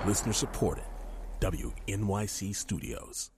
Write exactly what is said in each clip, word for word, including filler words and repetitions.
Listener supported. W N Y C Studios.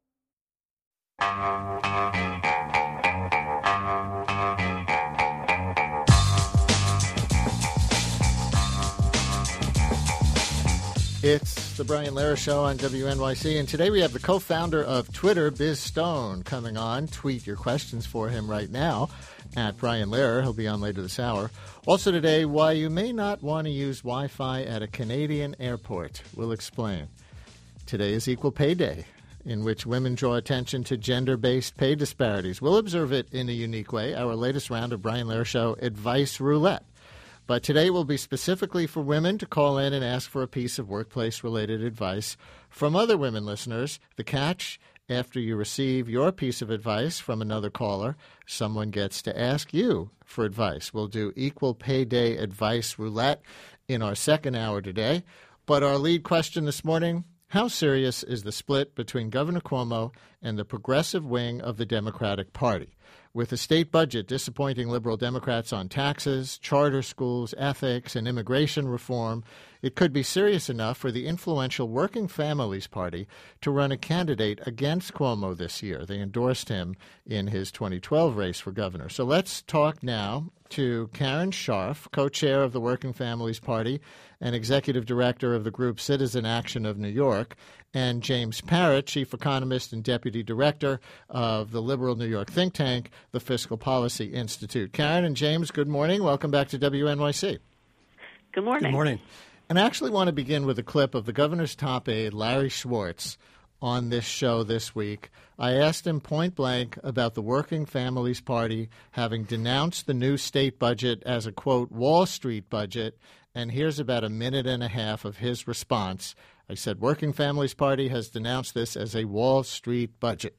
It's the Brian Lehrer Show on W N Y C, and today we have the co-founder of Twitter, Biz Stone, coming on. Tweet your questions for him right now at Brian Lehrer. He'll be on later this hour. Also today, why you may not want to use Wi-Fi at a Canadian airport. We'll explain. Today is Equal Pay Day, in which women draw attention to gender-based pay disparities. We'll observe it in a unique way. Our latest round of Brian Lehrer Show Advice Roulette. But today will be specifically for women to call in and ask for a piece of workplace-related advice from other women listeners. The catch, after you receive your piece of advice from another caller, someone gets to ask you for advice. We'll do Equal Pay Day Advice Roulette in our second hour today. But our lead question this morning, how serious is the split between Governor Cuomo and the progressive wing of the Democratic Party? With the state budget disappointing liberal Democrats on taxes, charter schools, ethics, and immigration reform, it could be serious enough for the influential Working Families Party to run a candidate against Cuomo this year. They endorsed him in his twenty twelve race for governor. So let's talk now to Karen Scharf, co-chair of the Working Families Party and executive director of the group Citizen Action of New York, and James Parrott, chief economist and deputy director of the liberal New York think tank, the Fiscal Policy Institute. Karen and James, good morning. Welcome back to W N Y C. Good morning. Good morning. And I actually want to begin with a clip of the governor's top aide, Larry Schwartz, on this show this week. I asked him point blank about the Working Families Party having denounced the new state budget as a, quote, Wall Street budget. And here's about a minute and a half of his response. I said, Working Families Party has denounced this as a Wall Street budget.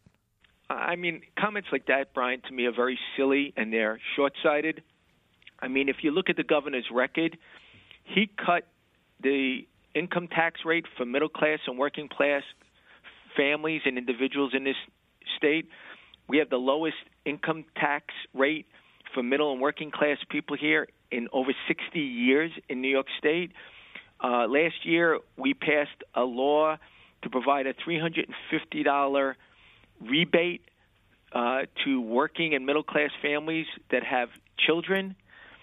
I mean, comments like that, Brian, to me are very silly and they're short-sighted. I mean, if you look at the governor's record, he cut the income tax rate for middle-class and working-class families and individuals in this state. We have the lowest income tax rate for middle and working-class people here in over sixty years in New York State. Uh, last year, we passed a law to provide a three hundred fifty dollars rebate uh, to working and middle-class families that have children.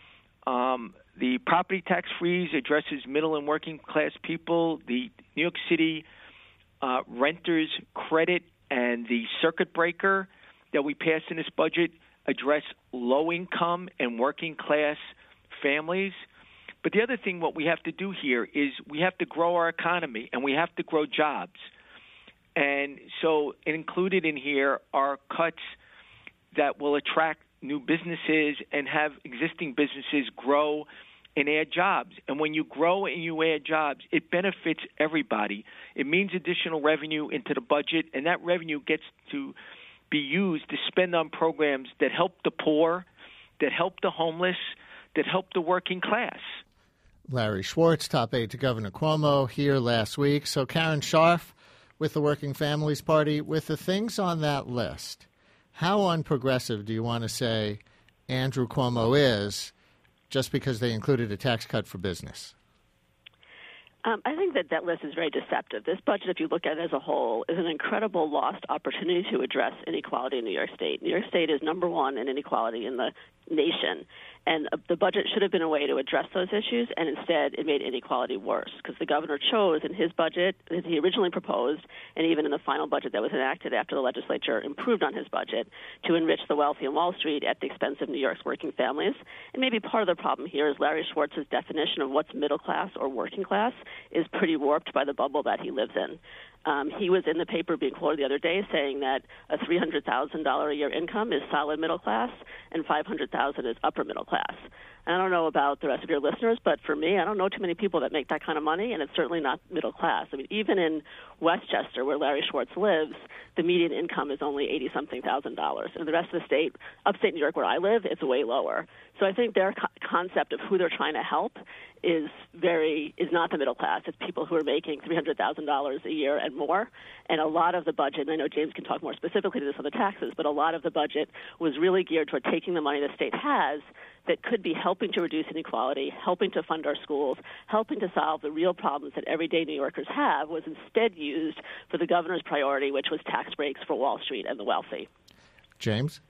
Um, the property tax freeze addresses middle and working-class people. The New York City uh, renters credit and the circuit breaker that we passed in this budget address low-income and working-class families. But the other thing what we have to do here is we have to grow our economy and we have to grow jobs. And so included in here are cuts that will attract new businesses and have existing businesses grow and add jobs. And when you grow and you add jobs, it benefits everybody. It means additional revenue into the budget, and that revenue gets to be used to spend on programs that help the poor, that help the homeless, that help the working class. Larry Schwartz, top aide to Governor Cuomo, here last week. So Karen Scharf with the Working Families Party, with the things on that list, how unprogressive do you want to say Andrew Cuomo is just because they included a tax cut for business? Um, I think that that list is very deceptive. This budget, if you look at it as a whole, is an incredible lost opportunity to address inequality in New York State. New York State is number one in inequality in the nation. And uh, the budget should have been a way to address those issues, and instead it made inequality worse because the governor chose in his budget, as he originally proposed, and even in the final budget that was enacted after the legislature improved on his budget, to enrich the wealthy on Wall Street at the expense of New York's working families. And maybe part of the problem here is Larry Schwartz's definition of what's middle class or working class is pretty warped by the bubble that he lives in. Um, he was in the paper being quoted the other day saying that a three hundred thousand dollars a year income is solid middle class and five hundred thousand dollars is upper middle class. And I don't know about the rest of your listeners, but for me, I don't know too many people that make that kind of money, and it's certainly not middle class. I mean, even in Westchester, where Larry Schwartz lives, the median income is only eighty-something thousand dollars. In the rest of the state, upstate New York, where I live, it's way lower. So I think their co- concept of who they're trying to help is very is not the middle class. It's people who are making three hundred thousand dollars a year and more. And a lot of the budget, and I know James can talk more specifically to this on the taxes, but a lot of the budget was really geared toward taking the money the state has that could be helping to reduce inequality, helping to fund our schools, helping to solve the real problems that everyday New Yorkers have, was instead used for the governor's priority, which was tax breaks for Wall Street and the wealthy. James?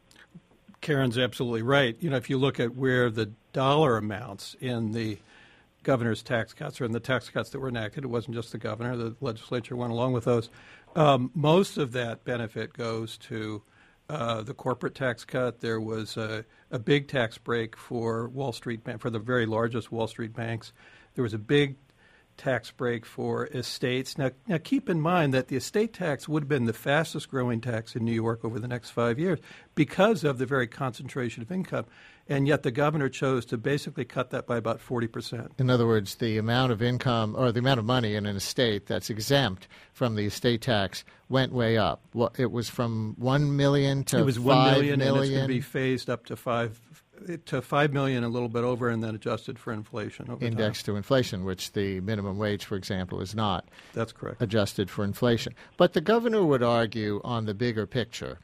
Karen's absolutely right. You know, if you look at where the dollar amounts in the governor's tax cuts or in the tax cuts that were enacted, it wasn't just the governor, the legislature went along with those. Um, most of that benefit goes to uh, the corporate tax cut. There was a, a big tax break for Wall Street, for the very largest Wall Street banks. There was a big tax break for estates. Now, now, keep in mind that the estate tax would have been the fastest growing tax in New York over the next five years because of the very concentration of income. And yet the governor chose to basically cut that by about forty percent. In other words, the amount of income or the amount of money in an estate that's exempt from the estate tax went way up. Well, it was from one million dollars to it was one million five million dollars. And it's going to be phased up to five to five million dollars, a little bit over, and then adjusted for inflation over Indexed time. to inflation, which the minimum wage, for example, is not. That's correct. Adjusted for inflation. But the governor would argue on the bigger picture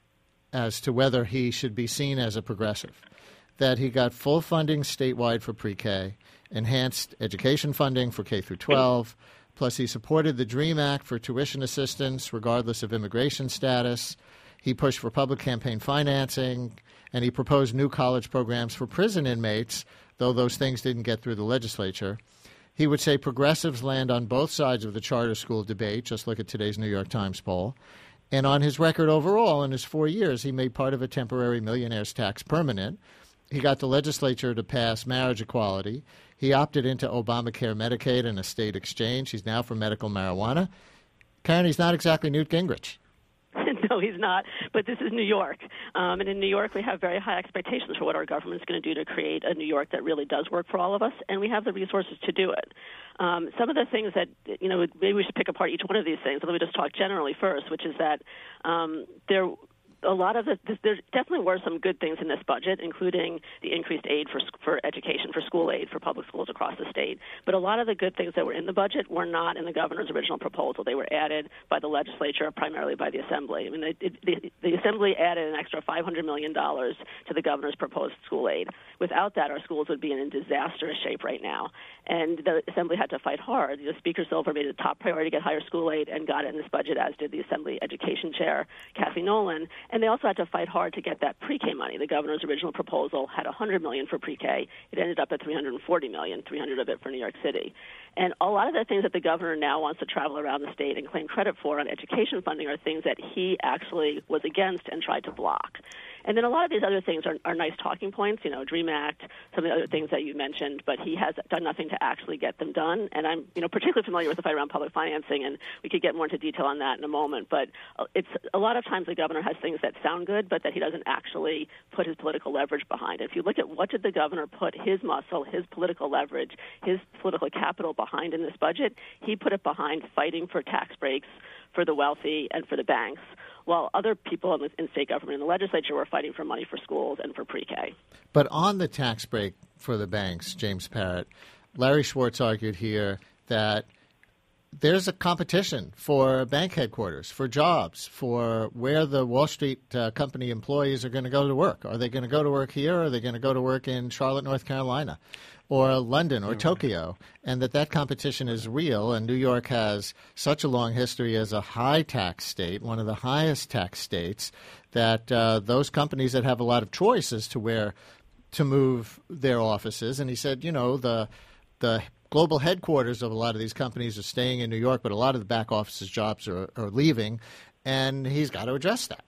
as to whether he should be seen as a progressive, that he got full funding statewide for pre-K, enhanced education funding for K through twelve, plus he supported the DREAM Act for tuition assistance regardless of immigration status. He pushed for public campaign financing, and he proposed new college programs for prison inmates, though those things didn't get through the legislature. He would say progressives land on both sides of the charter school debate. Just look at today's New York Times poll. And on his record overall, in his four years, he made part of a temporary millionaire's tax permanent. He got the legislature to pass marriage equality. He opted into Obamacare, Medicaid, and a state exchange. He's now for medical marijuana. Karen, he's not exactly Newt Gingrich. No, he's not. But this is New York. Um, and in New York, we have very high expectations for what our government is going to do to create a New York that really does work for all of us, and we have the resources to do it. Um, some of the things that, you know, maybe we should pick apart each one of these things. Let me just talk generally first, which is that um, there a lot of the, there definitely were some good things in this budget, including the increased aid for for education, for school aid, for public schools across the state. But a lot of the good things that were in the budget were not in the governor's original proposal. They were added by the legislature, primarily by the Assembly. I mean, it, it, the, the Assembly added an extra five hundred million dollars to the governor's proposed school aid. Without that, our schools would be in disastrous shape right now. And the Assembly had to fight hard. You know, Speaker Silver made it a top priority to get higher school aid and got it in this budget, as did the Assembly Education Chair, Kathy Nolan. And they also had to fight hard to get that pre-K money. The governor's original proposal had one hundred million dollars for pre-K. It ended up at three hundred forty million dollars, three hundred of it for New York City. And a lot of the things that the governor now wants to travel around the state and claim credit for on education funding are things that he actually was against and tried to block. And then a lot of these other things are, are nice talking points, you know, DREAM Act, some of the other things that you mentioned, but he has done nothing to actually get them done. And I'm, you know, particularly familiar with the fight around public financing, and we could get more into detail on that in a moment. But it's a lot of times the governor has things that sound good, but that he doesn't actually put his political leverage behind it. If you look at what did the governor put his muscle, his political leverage, his political capital behind in this budget, he put it behind fighting for tax breaks for the wealthy and for the banks, while other people in, the, in state government and the legislature were fighting for money for schools and for pre-K. But on the tax break for the banks, James Parrott, Larry Schwartz argued here that there's a competition for bank headquarters, for jobs, for where the Wall Street uh, company employees are going to go to work. Are they going to go to work here, or are they going to go to work in Charlotte, North Carolina, or London, or Tokyo? And that that competition is real, and New York has such a long history as a high tax state, one of the highest tax states, that uh, those companies that have a lot of choice as to where to move their offices. And he said, you know, the the global headquarters of a lot of these companies are staying in New York, but a lot of the back office's jobs are, are leaving, and he's got to address that.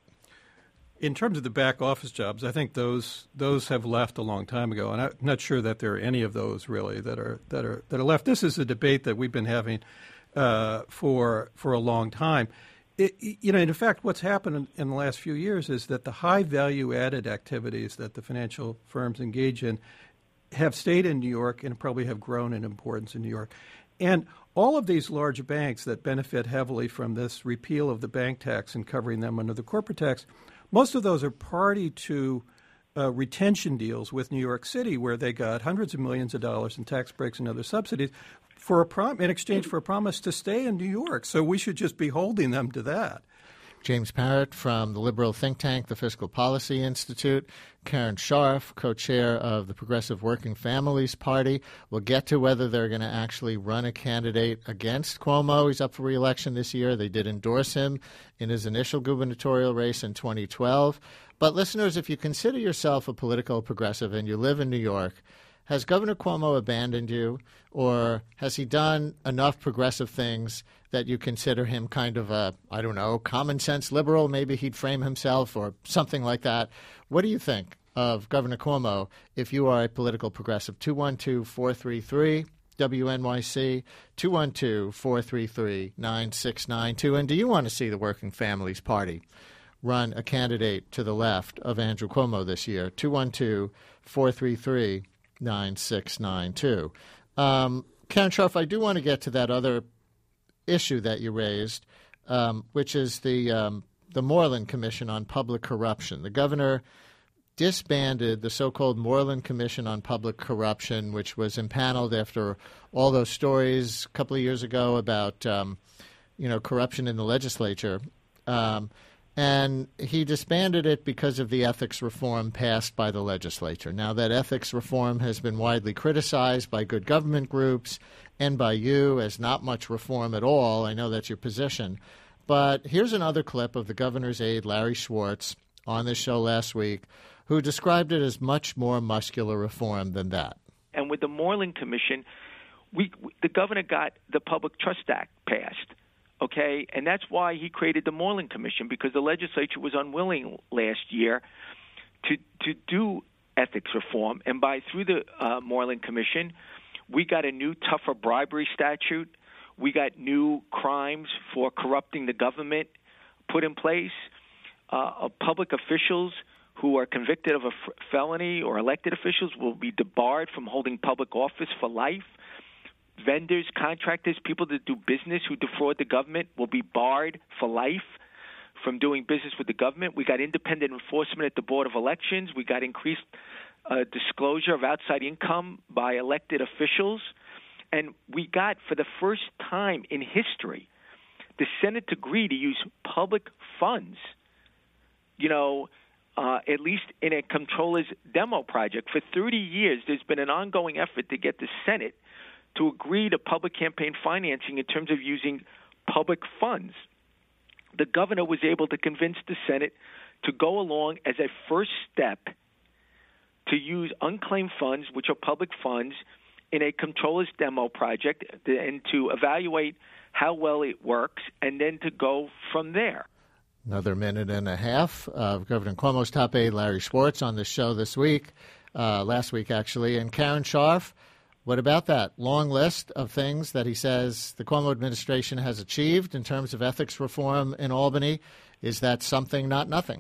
In terms of the back office jobs, I think those those have left a long time ago, and I'm not sure that there are any of those really that are that are that are left. This is a debate that we've been having uh, for for a long time. It, you know, in fact, what's happened in, in the last few years is that the high value added activities that the financial firms engage in have stayed in New York and probably have grown in importance in New York. And all of these large banks that benefit heavily from this repeal of the bank tax and covering them under the corporate tax, most of those are party to uh, retention deals with New York City where they got hundreds of millions of dollars in tax breaks and other subsidies for a prom- in exchange for a promise to stay in New York. So we should just be holding them to that. James Parrott from the liberal think tank, the Fiscal Policy Institute. Karen Scharf, co-chair of the Progressive Working Families Party. We'll get to whether they're going to actually run a candidate against Cuomo. He's up for re-election this year. They did endorse him in his initial gubernatorial race in twenty twelve. But listeners, if you consider yourself a political progressive and you live in New York, has Governor Cuomo abandoned you, or has he done enough progressive things that you consider him kind of a, I don't know, common sense liberal? Maybe he'd frame himself or something like that. What do you think of Governor Cuomo if you are a political progressive? two one two, four three three, W N Y C, two one two, four three three, nine six nine two. And do you want to see the Working Families Party run a candidate to the left of Andrew Cuomo this year? two one two, four three three, nine six nine two. Um, Karen Scharf, I do want to get to that other issue that you raised, um, which is the um, the Moreland Commission on Public Corruption. The governor disbanded the so-called Moreland Commission on Public Corruption, which was impaneled after all those stories a couple of years ago about um, you know corruption in the legislature. Um, And he disbanded it because of the ethics reform passed by the legislature. Now, that ethics reform has been widely criticized by good government groups and by you as not much reform at all. I know that's your position. But here's another clip of the governor's aide, Larry Schwartz, on this show last week, who described it as much more muscular reform than that. And with the Moreland Commission, we, the governor got the Public Trust Act passed. Okay, and that's why he created the Moreland Commission, because the legislature was unwilling last year to to do ethics reform. And by through the uh, Moreland Commission, we got a new, tougher bribery statute. We got new crimes for corrupting the government put in place. Uh, public officials who are convicted of a f- felony or elected officials will be debarred from holding public office for life. Vendors, contractors, people that do business who defraud the government will be barred for life from doing business with the government. We got independent enforcement at the Board of Elections. We got increased uh, disclosure of outside income by elected officials. And we got, for the first time in history, the Senate agreed to use public funds, you know, uh, at least in a comptroller's demo project. For thirty years, there's been an ongoing effort to get the Senate to agree to public campaign financing in terms of using public funds. The governor was able to convince the Senate to go along as a first step to use unclaimed funds, which are public funds, in a comptroller's demo project and to evaluate how well it works and then to go from there. Another minute and a half of Governor Cuomo's top aide, Larry Schwartz, on the show this week, uh, last week actually. And Karen Scharf, what about that long list of things that he says the Cuomo administration has achieved in terms of ethics reform in Albany? Is that something, not nothing?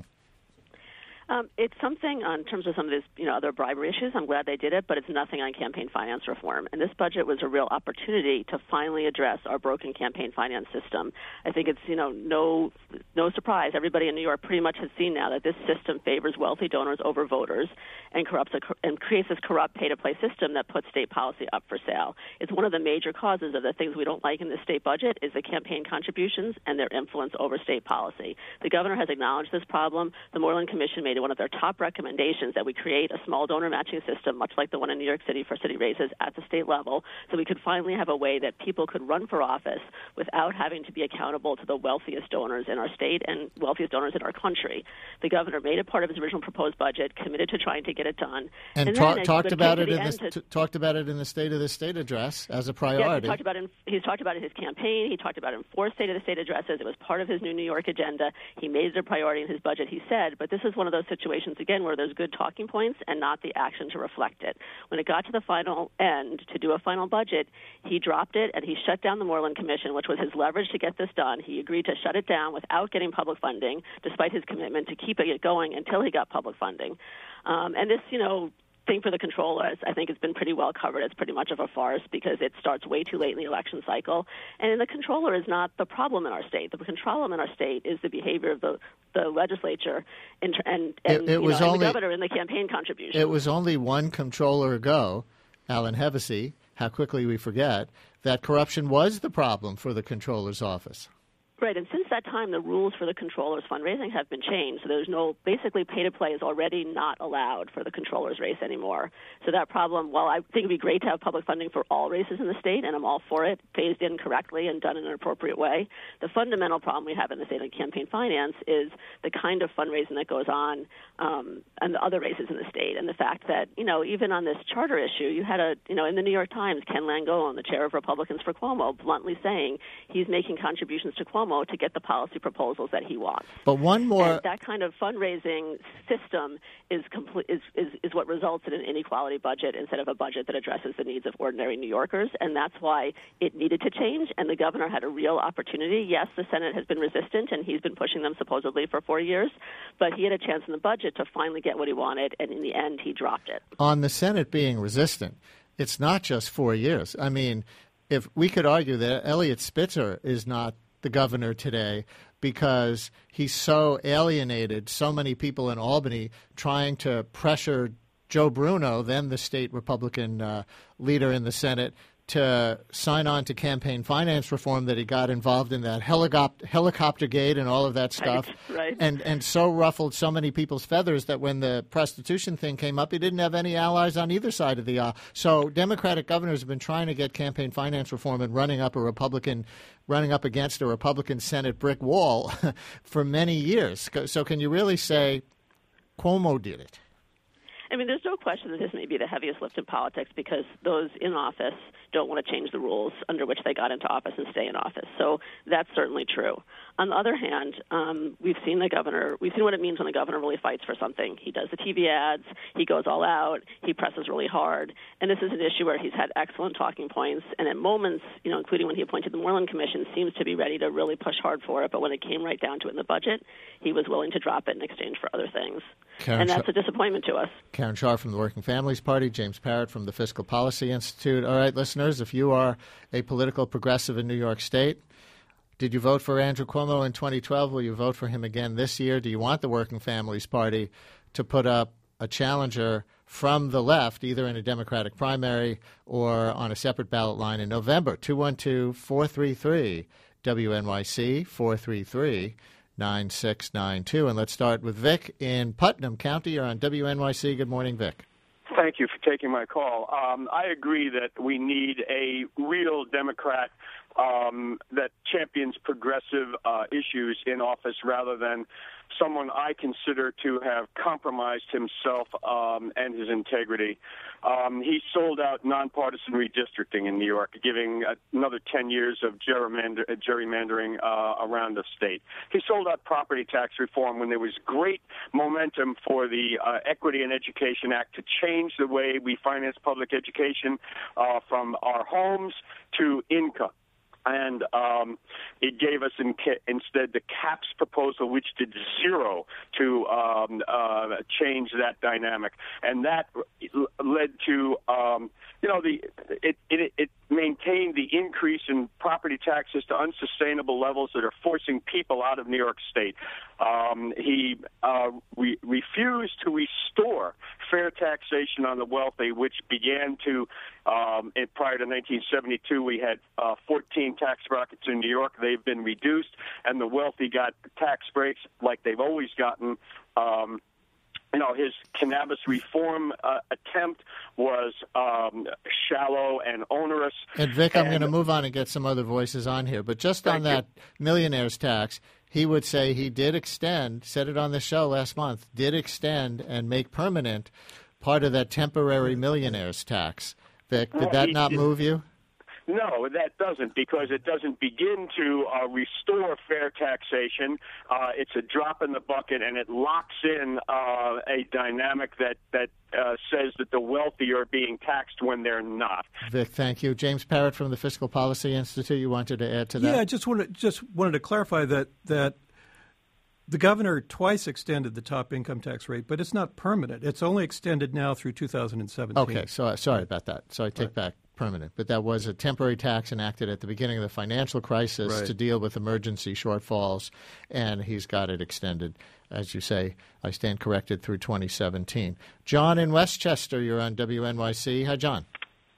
Um, it's something on terms of some of these, you know, other bribery issues. I'm glad they did it, but it's nothing on campaign finance reform. And this budget was a real opportunity to finally address our broken campaign finance system. I think it's, you know, no no surprise. Everybody in New York pretty much has seen now that this system favors wealthy donors over voters and corrupts a, and creates this corrupt pay-to-play system that puts state policy up for sale. It's one of the major causes of the things we don't like in the state budget is the campaign contributions and their influence over state policy. The governor has acknowledged this problem. The Moreland Commission made one of their top recommendations that we create a small donor matching system, much like the one in New York City for city races at the state level, so we could finally have a way that people could run for office without having to be accountable to the wealthiest donors in our state and wealthiest donors in our country. The governor made it part of his original proposed budget, committed to trying to get it done, and, and ta- then, talked about it in the to, t- talked about it in the State of the State address as a priority. Yes, he talked about it in, he's talked about it in his campaign. He talked about it in four State of the State addresses. It was part of his new New York agenda. He made it a priority in his budget, he said, but this is one of those situations, again, where there's good talking points and not the action to reflect it. When it got to the final end to do a final budget, he dropped it and he shut down the Moreland Commission, which was his leverage to get this done. He agreed to shut it down without getting public funding, despite his commitment to keep it going until he got public funding. Um, and this, you know, thing for the controller, I think it's been pretty well covered. It's pretty much of a farce because it starts way too late in the election cycle. And the controller is not the problem in our state. The problem in our state is the behavior of the, the legislature and, and, and, it, it was know, only, and the governor in the campaign contribution. It was only one controller ago, Alan Hevesy, how quickly we forget, that corruption was the problem for the controller's office. Right, and since that time, the rules for the controller's fundraising have been changed. So there's no, basically pay-to-play is already not allowed for the controller's race anymore. So that problem, while I think it would be great to have public funding for all races in the state, and I'm all for it, phased in correctly and done in an appropriate way, the fundamental problem we have in the state of campaign finance is the kind of fundraising that goes on um, and the other races in the state, and the fact that, you know, even on this charter issue, you had a, you know, in the New York Times, Ken Langone, the chair of Republicans for Cuomo, bluntly saying he's making contributions to Cuomo to get the policy proposals that he wants. But one more... And that kind of fundraising system is, complete, is, is, is what results in an inequality budget instead of a budget that addresses the needs of ordinary New Yorkers, and that's why it needed to change, and the governor had a real opportunity. Yes, the Senate has been resistant, and he's been pushing them supposedly for four years, but he had a chance in the budget to finally get what he wanted, and in the end, he dropped it. On the Senate being resistant, it's not just four years. I mean, if we could argue that Eliot Spitzer is not the governor today because he's so alienated so many people in Albany trying to pressure Joe Bruno, then the state Republican uh, leader in the Senate, to sign on to campaign finance reform that he got involved in that helicopter helicopter gate and all of that stuff, right, right. and and so ruffled so many people's feathers that when the prostitution thing came up, he didn't have any allies on either side of the aisle. So Democratic governors have been trying to get campaign finance reform and running up a Republican, running up against a Republican Senate brick wall for many years. So can you really say Cuomo did it? I mean, there's no question that this may be the heaviest lift in politics because those in office don't want to change the rules under which they got into office and stay in office. So that's certainly true. On the other hand, um, we've seen the governor, we've seen what it means when the governor really fights for something. He does the T V ads, he goes all out, he presses really hard. And this is an issue where he's had excellent talking points, and at moments, you know, including when he appointed the Moreland Commission, seems to be ready to really push hard for it. But when it came right down to it in the budget, he was willing to drop it in exchange for other things. Karen and that's Char- a disappointment to us. Karen Char from the Working Families Party, James Parrott from the Fiscal Policy Institute. All right, listeners, if you are a political progressive in New York State, did you vote for Andrew Cuomo in twenty twelve? Will you vote for him again this year? Do you want the Working Families Party to put up a challenger from the left, either in a Democratic primary or on a separate ballot line in November? two one two, four three three, W N Y C, four three three, nine six nine two. And let's start with Vic in Putnam County. You're on W N Y C. Good morning, Vic. Thank you for taking my call. Um, I agree that we need a real Democrat um, that champions progressive uh, issues in office rather than someone I consider to have compromised himself um, and his integrity. Um, he sold out nonpartisan redistricting in New York, giving another ten years of gerrymander, gerrymandering uh, around the state. He sold out property tax reform when there was great momentum for the uh, Equity in Education Act to change the way we finance public education uh, from our homes to income. And um, it gave us in ca- instead the CAPS proposal, which did zero to um, uh, change that dynamic, and that led to um, you know the it, it it maintained the increase in property taxes to unsustainable levels that are forcing people out of New York State. Um, he uh, re- refused to restore fair taxation on the wealthy, which began to um, in, prior to nineteen seventy-two. We had uh, fourteen tax brackets in New York. They've been reduced, and the wealthy got tax breaks like they've always gotten. Um, You know, his cannabis reform uh, attempt was um, shallow and onerous. And, Vic, and, I'm going to move on and get some other voices on here. But just on that you. millionaire's tax, he would say he did extend, said it on the show last month, did extend and make permanent part of that temporary millionaire's tax. Vic, did well, that he, not move you? No, that doesn't, because it doesn't begin to uh, restore fair taxation. Uh, it's a drop in the bucket, and it locks in uh, a dynamic that, that uh, says that the wealthy are being taxed when they're not. Vic, thank you. James Parrott from the Fiscal Policy Institute, you wanted to add to that? Yeah, I just wanted, just wanted to clarify that that The governor twice extended the top income tax rate, but it's not permanent. It's only extended now through two thousand seventeen. Okay, so sorry about that. So I take right. back permanent. But that was a temporary tax enacted at the beginning of the financial crisis right. to deal with emergency shortfalls, and he's got it extended. As you say, I stand corrected, through twenty seventeen. John in Westchester, you're on W N Y C. Hi, John.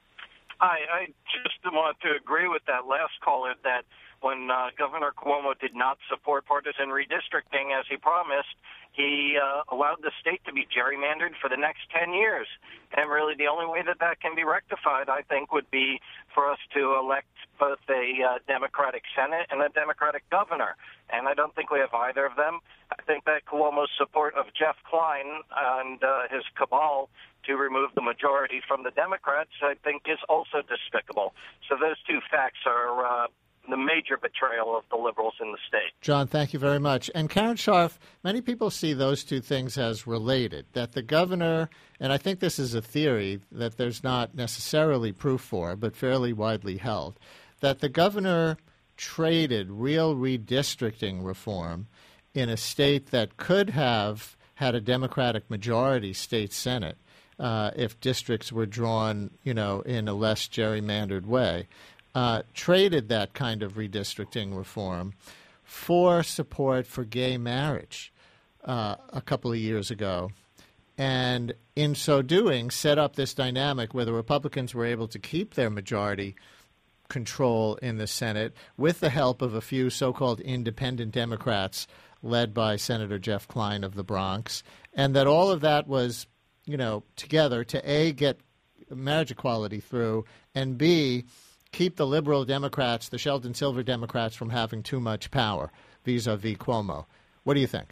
Hi, I just want to agree with that last caller that when uh, Governor Cuomo did not support partisan redistricting as he promised, he uh, allowed the state to be gerrymandered for the next ten years. And really the only way that that can be rectified, I think, would be for us to elect both a uh, Democratic Senate and a Democratic governor. And I don't think we have either of them. I think that Cuomo's support of Jeff Klein and uh, his cabal to remove the majority from the Democrats, I think, is also despicable. So those two facts are uh, the major betrayal of the liberals in the state. John, thank you very much. And Karen Scharf, many people see those two things as related, that the governor, and I think this is a theory that there's not necessarily proof for, but fairly widely held, that the governor traded real redistricting reform in a state that could have had a Democratic majority state Senate uh, if districts were drawn, you know, in a less gerrymandered way. Uh, traded that kind of redistricting reform for support for gay marriage uh, a couple of years ago. And in so doing, set up this dynamic where the Republicans were able to keep their majority control in the Senate with the help of a few so-called independent Democrats led by Senator Jeff Klein of the Bronx. And that all of that was, you know, together to A, get marriage equality through, and B, keep the liberal Democrats, the Sheldon Silver Democrats, from having too much power vis-a-vis Cuomo. What do you think?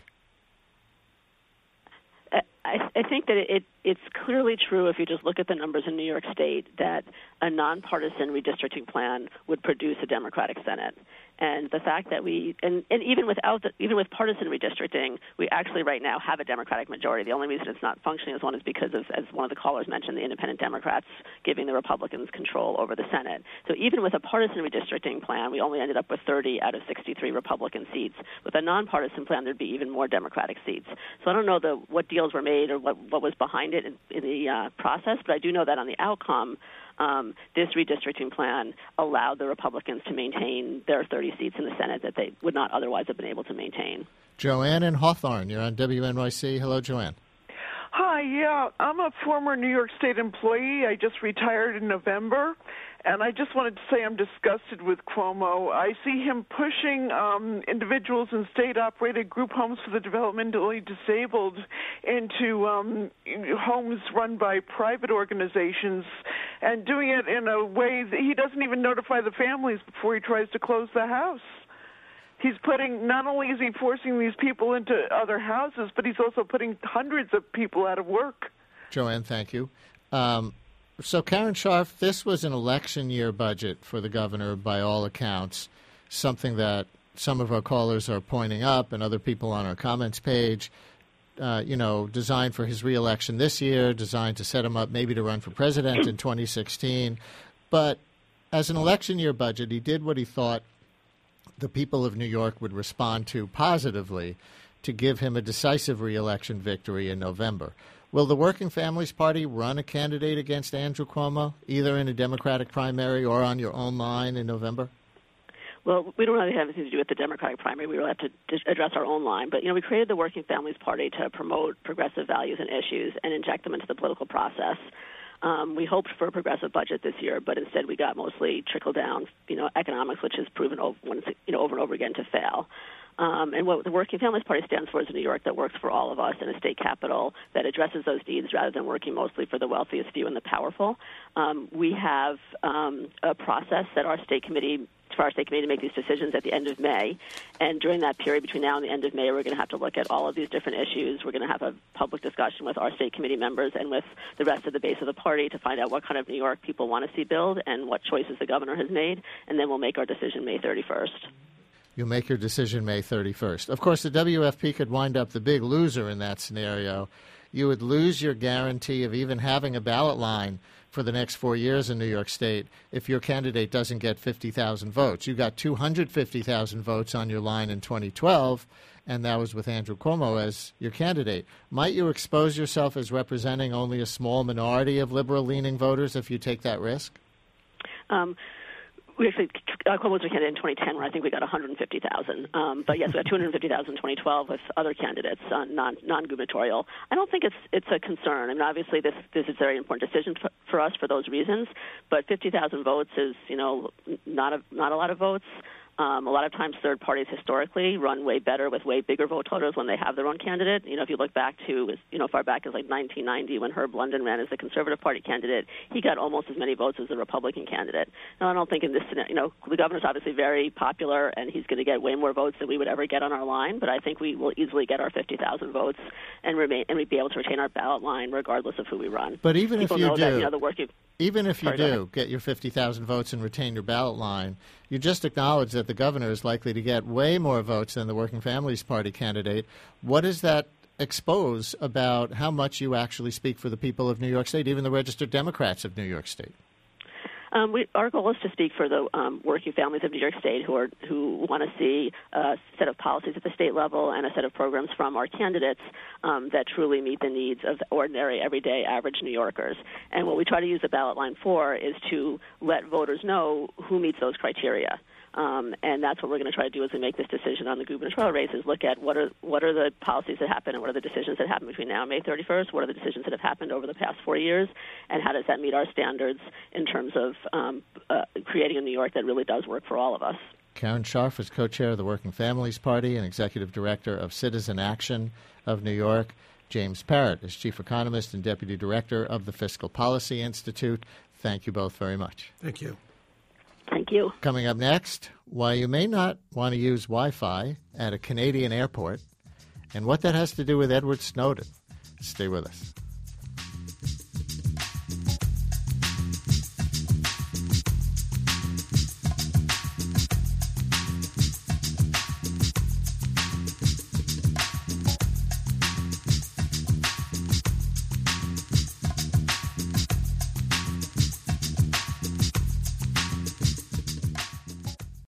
I, I think that it, it's clearly true if you just look at the numbers in New York State that a nonpartisan redistricting plan would produce a Democratic Senate. And the fact that we, and, and even without, the, even with partisan redistricting, we actually right now have a Democratic majority. The only reason it's not functioning as one is because of, as one of the callers mentioned, the independent Democrats giving the Republicans control over the Senate. So even with a partisan redistricting plan, we only ended up with thirty out of sixty-three Republican seats. With a nonpartisan plan, there'd be even more Democratic seats. So I don't know the, what deals were made or what, what was behind it in, in the uh, process, but I do know that on the outcome, Um, this redistricting plan allowed the Republicans to maintain their thirty seats in the Senate that they would not otherwise have been able to maintain. Joanne in Hawthorne, you're on W N Y C. Hello, Joanne. Hi, yeah, I'm a former New York State employee. I just retired in November, and I just wanted to say I'm disgusted with Cuomo. I see him pushing um, individuals in state-operated group homes for the developmentally disabled into um, homes run by private organizations, and doing it in a way that he doesn't even notify the families before he tries to close the house. He's putting, not only is he forcing these people into other houses, but he's also putting hundreds of people out of work. Joanne, thank you. Um, so, Karen Scharf, this was an election year budget for the governor by all accounts, something that some of our callers are pointing up and other people on our comments page, uh, you know, designed for his reelection this year, designed to set him up maybe to run for president in twenty sixteen. But as an election year budget, he did what he thought the people of New York would respond to positively to give him a decisive reelection victory in November. Will the Working Families Party run a candidate against Andrew Cuomo, either in a Democratic primary or on your own line in November? Well, we don't really have anything to do with the Democratic primary. We will have to address our own line. But, you know, we created the Working Families Party to promote progressive values and issues and inject them into the political process. Um, we hoped for a progressive budget this year, but instead we got mostly trickle-down, you know, economics, which has proven over, you know, over and over again to fail. Um, and what the Working Families Party stands for is a New York that works for all of us in a state capital that addresses those needs rather than working mostly for the wealthiest few and the powerful. Um, we have um, a process that our state committee for our state committee to make these decisions at the end of May. And during that period between now and the end of May, we're going to have to look at all of these different issues. We're going to have a public discussion with our state committee members and with the rest of the base of the party to find out what kind of New York people want to see build and what choices the governor has made. And then we'll make our decision May thirty-first. You'll make your decision May thirty-first. Of course, the W F P could wind up the big loser in that scenario. You would lose your guarantee of even having a ballot line for the next four years in New York State if your candidate doesn't get fifty thousand votes. You got two hundred fifty thousand votes on your line in twenty twelve, and that was with Andrew Cuomo as your candidate. Might you expose yourself as representing only a small minority of liberal-leaning voters if you take that risk? Um, We actually, uh, Cuomo was a candidate in twenty ten, where I think we got one hundred fifty thousand. Um, but yes, we got two hundred fifty thousand in twenty twelve with other candidates, uh, non non-gubernatorial. I don't think it's it's a concern. I mean, obviously, this this is a very important decision for, for us for those reasons. But fifty thousand votes is, you know, not a not a lot of votes. Um, a lot of times third parties historically run way better with way bigger vote totals when they have their own candidate. You know, if you look back to, you know, far back as like nineteen ninety when Herb London ran as the Conservative Party candidate, he got almost as many votes as the Republican candidate. Now, I don't think in this scenario, you know, the governor's obviously very popular and he's going to get way more votes than we would ever get on our line, but I think we will easily get our fifty thousand votes and remain and we'd be able to retain our ballot line regardless of who we run. But even People if you know do, that, you know, the work you, even if you sorry, do get your fifty thousand votes and retain your ballot line, you just acknowledge that the governor is likely to get way more votes than the Working Families Party candidate. What does that expose about how much you actually speak for the people of New York State, even the registered Democrats of New York State? Um, we, our goal is to speak for the um, working families of New York State who are who want to see a set of policies at the state level and a set of programs from our candidates um, that truly meet the needs of ordinary, everyday, average New Yorkers. And what we try to use the ballot line for is to let voters know who meets those criteria. Um, and that's what we're going to try to do as we make this decision on the gubernatorial race, is look at what are what are the policies that happen and what are the decisions that happen between now and May thirty-first, what are the decisions that have happened over the past four years, and how does that meet our standards in terms of um, uh, creating a New York that really does work for all of us. Karen Scharf is co-chair of the Working Families Party and executive director of Citizen Action of New York. James Parrott is chief economist and deputy director of the Fiscal Policy Institute. Thank you both very much. Thank you. Thank you. Coming up next, why you may not want to use Wi-Fi at a Canadian airport and what that has to do with Edward Snowden. Stay with us.